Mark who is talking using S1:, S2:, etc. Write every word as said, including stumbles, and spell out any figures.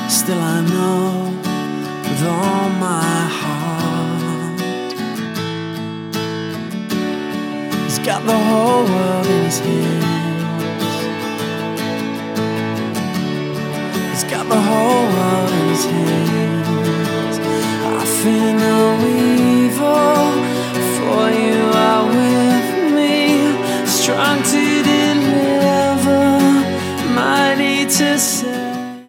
S1: Still I know with all my heart he's got the whole world in his hands. He's got the whole world in his hands. I feel no way